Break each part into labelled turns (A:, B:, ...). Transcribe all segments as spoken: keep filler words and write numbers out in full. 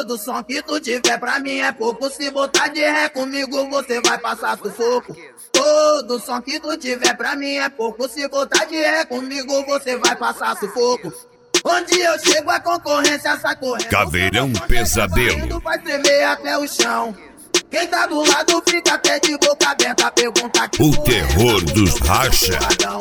A: Todo som que tu tiver pra mim é pouco. Se botar de ré comigo você vai passar sufoco. Todo som que tu tiver pra mim é pouco. Se botar de ré comigo você vai passar sufoco. Onde eu chego a concorrência sai correndo.
B: Caveirão Pesadelo.
A: Vai tremer até o chão. Quem tá do lado fica até de boca aberta. Pergunta que
B: o terror dos racha.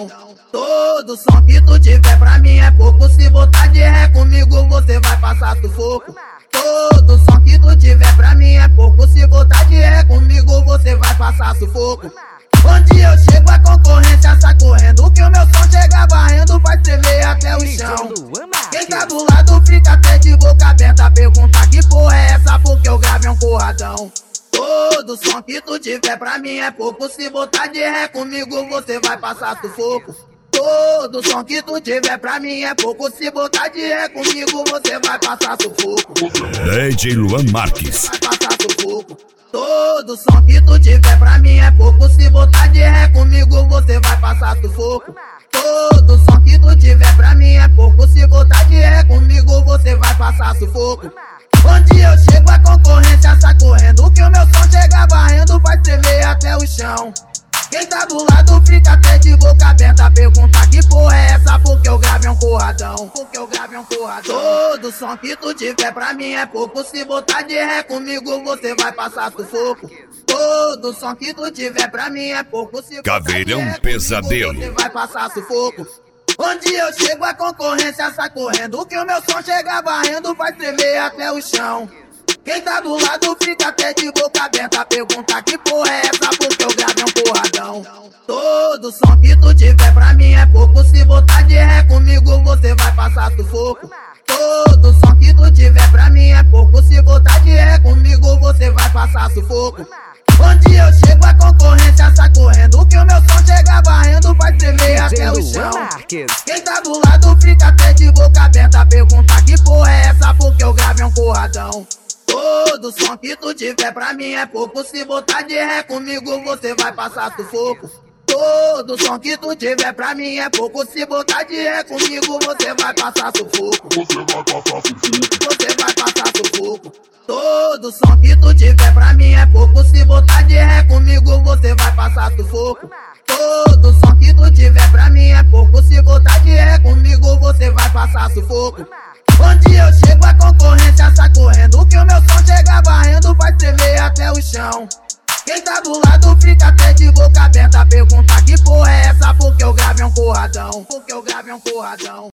A: Todo som que tu tiver pra mim é pouco. Se botar de ré comigo você vai passar sufoco. Todo som que tu tiver pra mim é pouco. Se botar de ré comigo você vai passar sufoco. Onde eu chego a concorrência sai correndo. Que o meu som chega varrendo, vai tremer até o chão. Quem tá do lado fica até de boca aberta. Pergunta que porra é essa, porque eu gravo é um porradão. Todo som que tu tiver pra mim é pouco. Se botar de ré comigo você vai passar sufoco. Todo som que tu tiver pra mim é pouco. Se botar de ré comigo você vai passar sufoco.
B: D J Luan Marques.
A: Vai passar sufoco. Todo som que tu tiver pra mim é pouco. Se botar de ré comigo você vai passar sufoco. Todo som que tu tiver pra mim é pouco. Se botar de ré comigo você vai passar sufoco. Onde eu chego a concorrência sai correndo. Que o meu som chega varrendo, vai tremer até o chão. Quem tá do lado fica até de boca aberta. Pergunta que porra é essa, porque eu gravo é um porradão. Porque eu gravo é um porradão. Todo som que tu tiver pra mim é pouco. Se botar de ré comigo você vai passar sufoco. Todo som que tu tiver pra mim é pouco. Se
B: Caveirão Pesadelo.
A: Você vai passar sufoco. Onde eu chego a concorrência sai correndo. Que o meu som chega varrendo, vai tremer até o chão. Quem tá do lado fica até de boca aberta. Pergunta que porra é essa, porque eu gravo é um porradão. Todo som que tu tiver pra mim é pouco. Se botar de ré comigo você vai passar sufoco. Todo som que tu tiver pra mim é pouco. Se botar de ré comigo você vai passar sufoco. Onde eu chego a concorrência sai correndo. Que o meu som chega varrendo, vai tremer até o chão. Quem tá do lado fica até de boca aberta. Pergunta que porra é essa, porque eu gravo é um porradão. Todo som que tu tiver pra mim é pouco. Se botar de ré comigo você vai passar sufoco. Todo som que tu tiver pra mim é pouco. Se botar de ré comigo você vai passar sufoco.
C: Você vai passar sufoco.
A: Você vai passar sufoco. Todo som que tu tiver pra mim é pouco. Se botar de ré comigo você vai passar sufoco. Todo som que tu tiver pra mim é pouco. Se botar de ré comigo você vai passar sufoco. Onde eu chego a concorrência sai correndo. Que o meu som chega varrendo, vai tremer até o chão. Quem tá do lado fica até de boca aberta. Pergunta que porra é essa, porque eu gravo é um porradão. Porque eu gravo é um porradão.